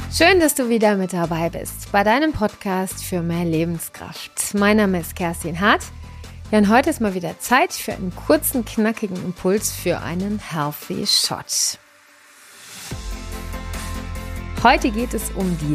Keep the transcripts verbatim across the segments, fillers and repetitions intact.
Schön, dass du wieder mit dabei bist bei deinem Podcast für mehr Lebenskraft. Mein Name ist Kerstin Hart. Ja, und heute ist mal wieder Zeit für einen kurzen, knackigen Impuls für einen Healthy Shot. Heute geht es um die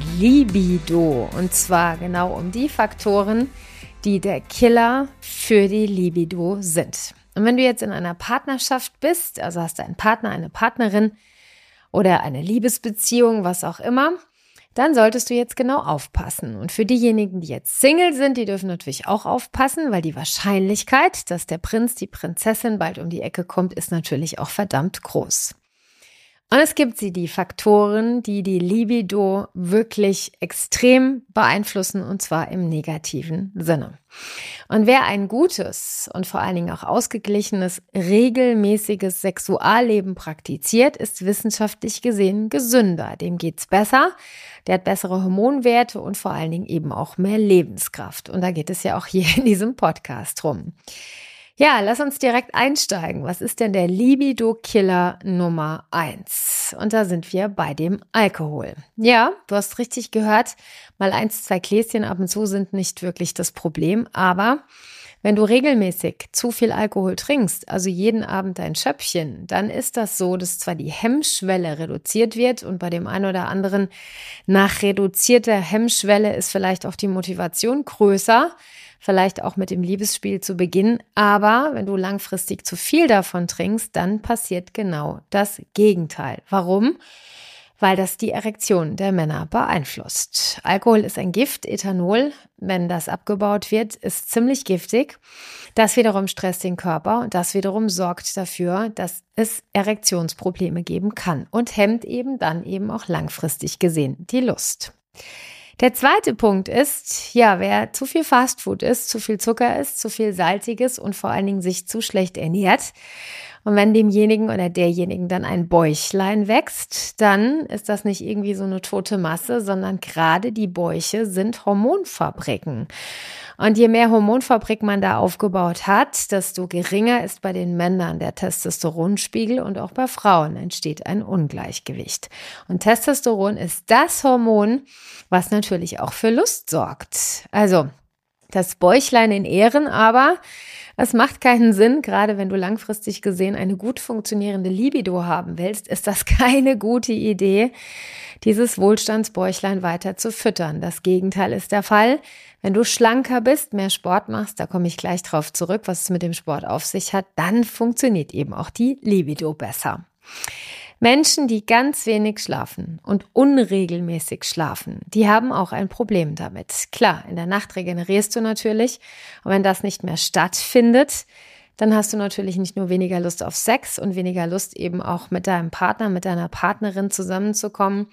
Libido und zwar genau um die Faktoren, die der Killer für die Libido sind. Und wenn du jetzt in einer Partnerschaft bist, also hast du einen Partner, eine Partnerin oder eine Liebesbeziehung, was auch immer, dann solltest du jetzt genau aufpassen. Und für diejenigen, die jetzt Single sind, die dürfen natürlich auch aufpassen, weil die Wahrscheinlichkeit, dass der Prinz, die Prinzessin bald um die Ecke kommt, ist natürlich auch verdammt groß. Und es gibt sie, die Faktoren, die die Libido wirklich extrem beeinflussen, und zwar im negativen Sinne. Und wer ein gutes und vor allen Dingen auch ausgeglichenes, regelmäßiges Sexualleben praktiziert, ist wissenschaftlich gesehen gesünder. Dem geht's besser, der hat bessere Hormonwerte und vor allen Dingen eben auch mehr Lebenskraft. Und da geht es ja auch hier in diesem Podcast drum. Ja, lass uns direkt einsteigen. Was ist denn der Libido-Killer Nummer eins? Und da sind wir bei dem Alkohol. Ja, du hast richtig gehört, mal eins, zwei Gläschen ab und zu sind nicht wirklich das Problem. Aber wenn du regelmäßig zu viel Alkohol trinkst, also jeden Abend ein Schöppchen, dann ist das so, dass zwar die Hemmschwelle reduziert wird und bei dem einen oder anderen nach reduzierter Hemmschwelle ist vielleicht auch die Motivation größer, vielleicht auch mit dem Liebesspiel zu Beginn, aber wenn du langfristig zu viel davon trinkst, dann passiert genau das Gegenteil. Warum? Weil das die Erektion der Männer beeinflusst. Alkohol ist ein Gift, Ethanol, wenn das abgebaut wird, ist ziemlich giftig. Das wiederum stresst den Körper und das wiederum sorgt dafür, dass es Erektionsprobleme geben kann und hemmt eben dann eben auch langfristig gesehen die Lust. Der zweite Punkt ist, ja, wer zu viel Fastfood isst, zu viel Zucker isst, zu viel Salziges und vor allen Dingen sich zu schlecht ernährt. Und wenn demjenigen oder derjenigen dann ein Bäuchlein wächst, dann ist das nicht irgendwie so eine tote Masse, sondern gerade die Bäuche sind Hormonfabriken. Und je mehr Hormonfabrik man da aufgebaut hat, desto geringer ist bei den Männern der Testosteronspiegel und auch bei Frauen entsteht ein Ungleichgewicht. Und Testosteron ist das Hormon, was natürlich auch für Lust sorgt. Also das Bäuchlein in Ehren, aber es macht keinen Sinn, gerade wenn du langfristig gesehen eine gut funktionierende Libido haben willst, ist das keine gute Idee, dieses Wohlstandsbäuchlein weiter zu füttern. Das Gegenteil ist der Fall. Wenn du schlanker bist, mehr Sport machst, da komme ich gleich drauf zurück, was es mit dem Sport auf sich hat, dann funktioniert eben auch die Libido besser. Menschen, die ganz wenig schlafen und unregelmäßig schlafen, die haben auch ein Problem damit. Klar, in der Nacht regenerierst du natürlich und wenn das nicht mehr stattfindet, dann hast du natürlich nicht nur weniger Lust auf Sex und weniger Lust eben auch mit deinem Partner, mit deiner Partnerin zusammenzukommen.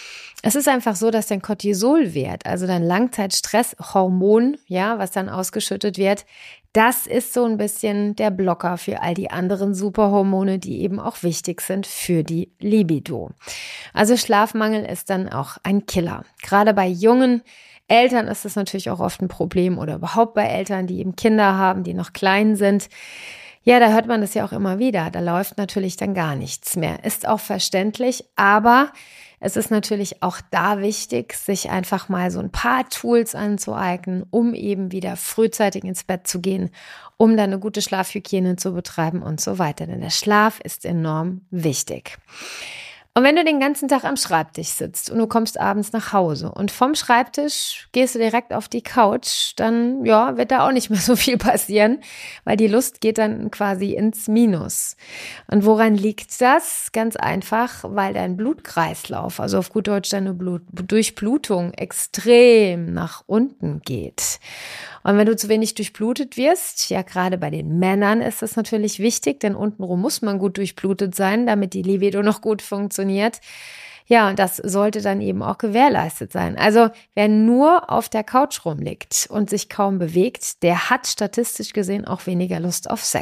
Es ist einfach so, dass dein Cortisolwert, also dein Langzeitstresshormon, ja, was dann ausgeschüttet wird, das ist so ein bisschen der Blocker für all die anderen Superhormone, die eben auch wichtig sind für die Libido. Also Schlafmangel ist dann auch ein Killer. Gerade bei jungen Eltern ist das natürlich auch oft ein Problem oder überhaupt bei Eltern, die eben Kinder haben, die noch klein sind. Ja, da hört man das ja auch immer wieder. Da läuft natürlich dann gar nichts mehr. Ist auch verständlich, aber es ist natürlich auch da wichtig, sich einfach mal so ein paar Tools anzueignen, um eben wieder frühzeitig ins Bett zu gehen, um dann eine gute Schlafhygiene zu betreiben und so weiter. Denn der Schlaf ist enorm wichtig. Und wenn du den ganzen Tag am Schreibtisch sitzt und du kommst abends nach Hause und vom Schreibtisch gehst du direkt auf die Couch, dann ja, wird da auch nicht mehr so viel passieren, weil die Lust geht dann quasi ins Minus. Und woran liegt das? Ganz einfach, weil dein Blutkreislauf, also auf gut Deutsch deine Blut- Durchblutung extrem nach unten geht. Und wenn du zu wenig durchblutet wirst, ja gerade bei den Männern ist das natürlich wichtig, denn untenrum muss man gut durchblutet sein, damit die Libido noch gut funktioniert. Ja, und das sollte dann eben auch gewährleistet sein. Also wer nur auf der Couch rumliegt und sich kaum bewegt, der hat statistisch gesehen auch weniger Lust auf Sex.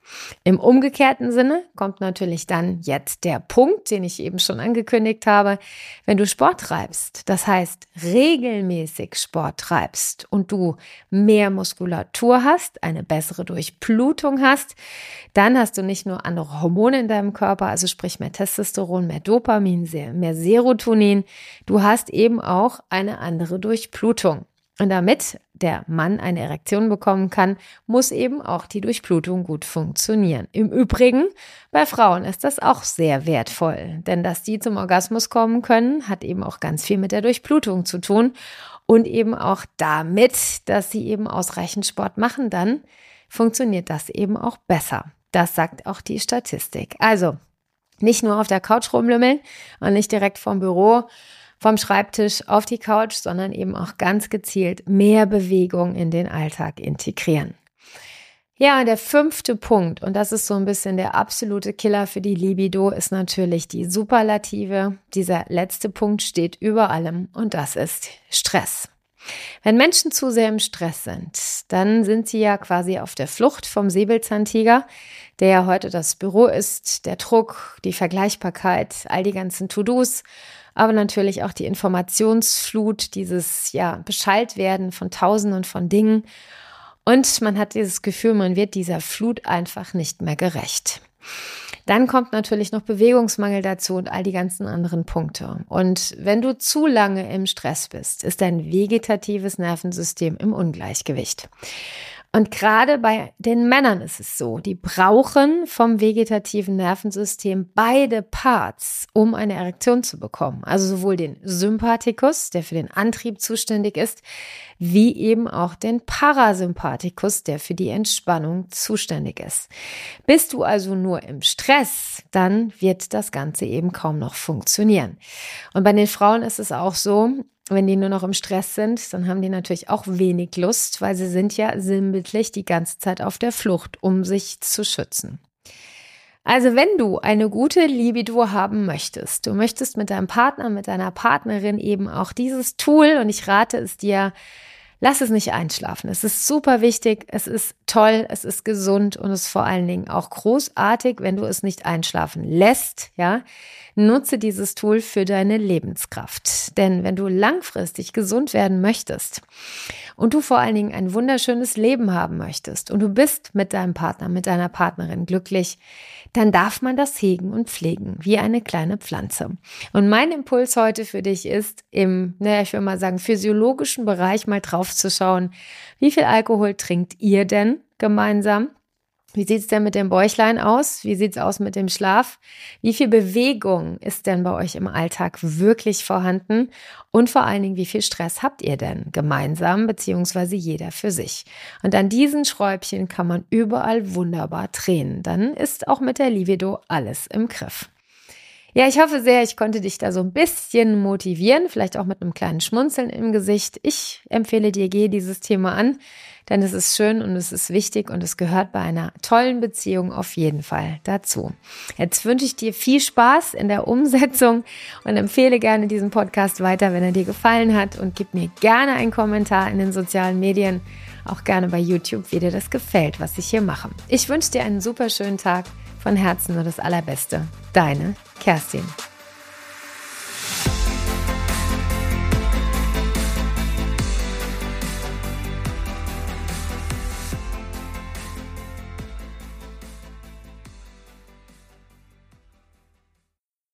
Im umgekehrten Sinne kommt natürlich dann jetzt der Punkt, den ich eben schon angekündigt habe. Wenn du Sport treibst, das heißt regelmäßig Sport treibst und du mehr Muskulatur hast, eine bessere Durchblutung hast, dann hast du nicht nur andere Hormone in deinem Körper, also sprich mehr Testosteron, mehr Dopamin, mehr Serotonin, du hast eben auch eine andere Durchblutung. Und damit der Mann eine Erektion bekommen kann, muss eben auch die Durchblutung gut funktionieren. Im Übrigen, bei Frauen ist das auch sehr wertvoll, denn dass die zum Orgasmus kommen können, hat eben auch ganz viel mit der Durchblutung zu tun und eben auch damit, dass sie eben ausreichend Sport machen, dann funktioniert das eben auch besser. Das sagt auch die Statistik. Also nicht nur auf der Couch rumlümmeln und nicht direkt vom Büro, vom Schreibtisch auf die Couch, sondern eben auch ganz gezielt mehr Bewegung in den Alltag integrieren. Ja, und der fünfte Punkt, und das ist so ein bisschen der absolute Killer für die Libido, ist natürlich die Superlative. Dieser letzte Punkt steht über allem und das ist Stress. Wenn Menschen zu sehr im Stress sind, dann sind sie ja quasi auf der Flucht vom Säbelzahntiger, der ja heute das Büro ist, der Druck, die Vergleichbarkeit, all die ganzen To-Dos, aber natürlich auch die Informationsflut, dieses ja Beschalltwerden von Tausenden von Dingen. Und man hat dieses Gefühl, man wird dieser Flut einfach nicht mehr gerecht. Dann kommt natürlich noch Bewegungsmangel dazu und all die ganzen anderen Punkte. Und wenn du zu lange im Stress bist, ist dein vegetatives Nervensystem im Ungleichgewicht. Und gerade bei den Männern ist es so, die brauchen vom vegetativen Nervensystem beide Parts, um eine Erektion zu bekommen. Also sowohl den Sympathikus, der für den Antrieb zuständig ist, wie eben auch den Parasympathikus, der für die Entspannung zuständig ist. Bist du also nur im Stress, dann wird das Ganze eben kaum noch funktionieren. Und bei den Frauen ist es auch so, wenn die nur noch im Stress sind, dann haben die natürlich auch wenig Lust, weil sie sind ja sinnbildlich die ganze Zeit auf der Flucht, um sich zu schützen. Also wenn du eine gute Libido haben möchtest, du möchtest mit deinem Partner, mit deiner Partnerin eben auch dieses Tool, und ich rate es dir, lass es nicht einschlafen. Es ist super wichtig, es ist toll, es ist gesund und es ist vor allen Dingen auch großartig, wenn du es nicht einschlafen lässt, ja. Nutze dieses Tool für deine Lebenskraft. Denn wenn du langfristig gesund werden möchtest und du vor allen Dingen ein wunderschönes Leben haben möchtest und du bist mit deinem Partner, mit deiner Partnerin glücklich, dann darf man das hegen und pflegen, wie eine kleine Pflanze. Und mein Impuls heute für dich ist, im, naja, ich will mal sagen, physiologischen Bereich mal drauf zu schauen, wie viel Alkohol trinkt ihr denn gemeinsam? Wie sieht's denn mit dem Bäuchlein aus? Wie sieht's aus mit dem Schlaf? Wie viel Bewegung ist denn bei euch im Alltag wirklich vorhanden? Und vor allen Dingen, wie viel Stress habt ihr denn gemeinsam, beziehungsweise jeder für sich? Und an diesen Schräubchen kann man überall wunderbar drehen. Dann ist auch mit der Libido alles im Griff. Ja, ich hoffe sehr, ich konnte dich da so ein bisschen motivieren, vielleicht auch mit einem kleinen Schmunzeln im Gesicht. Ich empfehle dir, geh dieses Thema an, denn es ist schön und es ist wichtig und es gehört bei einer tollen Beziehung auf jeden Fall dazu. Jetzt wünsche ich dir viel Spaß in der Umsetzung und empfehle gerne diesen Podcast weiter, wenn er dir gefallen hat, und gib mir gerne einen Kommentar in den sozialen Medien, auch gerne bei YouTube, wie dir das gefällt, was ich hier mache. Ich wünsche dir einen super schönen Tag. Von Herzen nur das Allerbeste. Deine Kerstin.